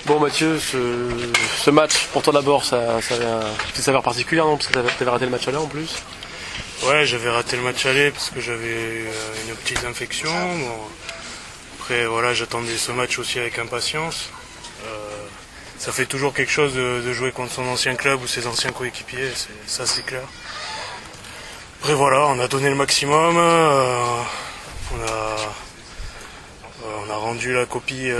Bon Mathieu, ce match, pour toi d'abord, ça avait une petite saveur particulière, non? Parce que t'avais raté le match aller en plus. Ouais, j'avais raté le match aller parce que j'avais une petite infection. Bon. Après, voilà, j'attendais ce match aussi avec impatience. Ça fait toujours quelque chose de jouer contre son ancien club ou ses anciens coéquipiers, ça c'est clair. Après voilà, on a donné le maximum, on a rendu la copie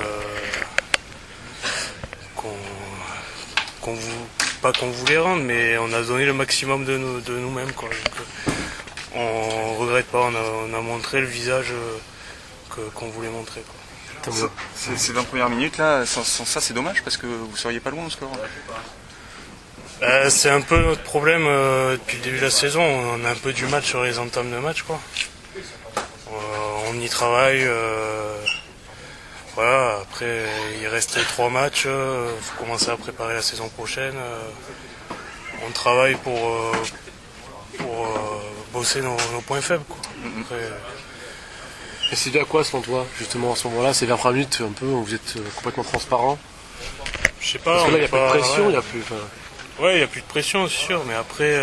pas qu'on voulait rendre, mais on a donné le maximum de nous-mêmes, quoi. Donc, on regrette pas, on a montré le visage qu'on voulait montrer, quoi. Ces 20 premières minutes là, sans ça c'est dommage parce que vous seriez pas loin au score. C'est un peu notre problème depuis le début de la saison, on a un peu du mal sur les entames de match, quoi. On y travaille, voilà, après il reste 3 matchs, faut commencer à préparer la saison prochaine. On travaille pour bosser nos points faibles, quoi. Après, Et c'est dû à quoi selon toi, justement, à ce moment-là, ces 20 minutes un peu où vous êtes complètement transparent? je sais pas. Parce que là, il n'y a pas de pression, il ouais. n'y a plus. Ouais, il n'y a plus de pression, c'est sûr, mais après,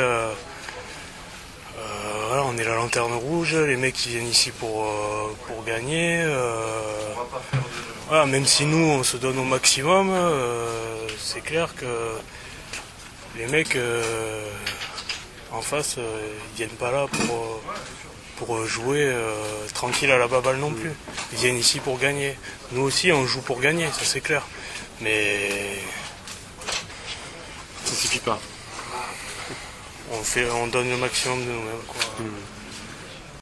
voilà, on est la lanterne rouge, les mecs ils viennent ici pour gagner. Voilà, même si nous on se donne au maximum, c'est clair que les mecs en face, ils viennent pas là pour jouer tranquille à la baballe non plus. Ils viennent ici pour gagner. Nous aussi on joue pour gagner, ça c'est clair. Mais Ça suffit pas. on donne le maximum de nous-mêmes, quoi.